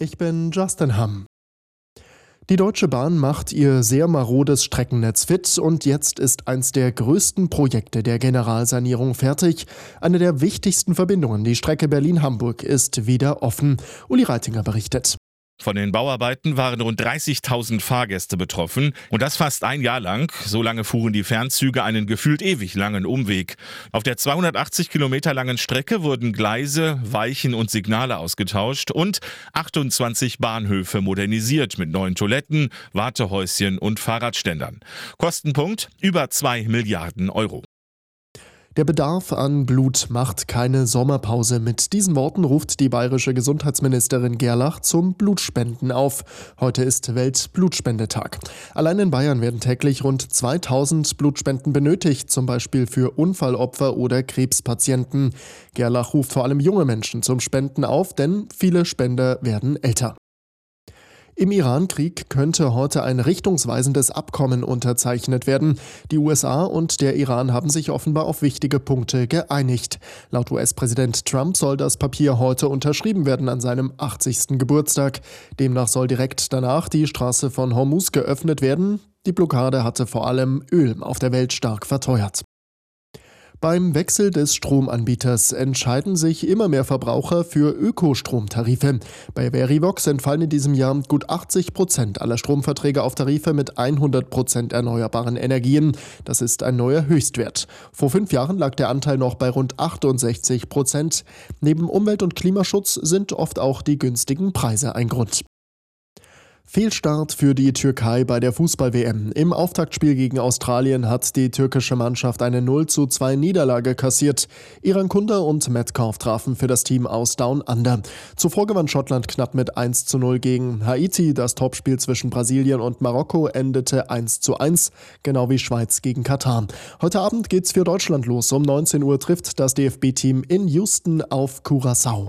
Ich bin Justin Hamm. Die Deutsche Bahn macht ihr sehr marodes Streckennetz fit und jetzt ist eins der größten Projekte der Generalsanierung fertig. Eine der wichtigsten Verbindungen, die Strecke Berlin-Hamburg, ist wieder offen. Uli Reitinger berichtet. Von den Bauarbeiten waren rund 30.000 Fahrgäste betroffen und das fast ein Jahr lang. So lange fuhren die Fernzüge einen gefühlt ewig langen Umweg. Auf der 280 Kilometer langen Strecke wurden Gleise, Weichen und Signale ausgetauscht und 28 Bahnhöfe modernisiert mit neuen Toiletten, Wartehäuschen und Fahrradständern. Kostenpunkt über 2 Milliarden Euro. Der Bedarf an Blut macht keine Sommerpause. Mit diesen Worten ruft die bayerische Gesundheitsministerin Gerlach zum Blutspenden auf. Heute ist Weltblutspendetag. Allein in Bayern werden täglich rund 2000 Blutspenden benötigt, zum Beispiel für Unfallopfer oder Krebspatienten. Gerlach ruft vor allem junge Menschen zum Spenden auf, denn viele Spender werden älter. Im Iran-Krieg könnte heute ein richtungsweisendes Abkommen unterzeichnet werden. Die USA und der Iran haben sich offenbar auf wichtige Punkte geeinigt. Laut US-Präsident Trump soll das Papier heute unterschrieben werden an seinem 80. Geburtstag. Demnach soll direkt danach die Straße von Hormuz geöffnet werden. Die Blockade hatte vor allem Öl auf der Welt stark verteuert. Beim Wechsel des Stromanbieters entscheiden sich immer mehr Verbraucher für Ökostromtarife. Bei Verivox entfallen in diesem Jahr gut 80% aller Stromverträge auf Tarife mit 100% erneuerbaren Energien. Das ist ein neuer Höchstwert. Vor 5 Jahren lag der Anteil noch bei rund 68%. Neben Umwelt- und Klimaschutz sind oft auch die günstigen Preise ein Grund. Fehlstart für die Türkei bei der Fußball-WM. Im Auftaktspiel gegen Australien hat die türkische Mannschaft eine 0:2 Niederlage kassiert. Iran Kunder und Metcalf trafen für das Team aus Down Under. Zuvor gewann Schottland knapp mit 1:0 gegen Haiti. Das Topspiel zwischen Brasilien und Marokko endete 1:1, genau wie Schweiz gegen Katar. Heute Abend geht's für Deutschland los. Um 19 Uhr trifft das DFB-Team in Houston auf Curaçao.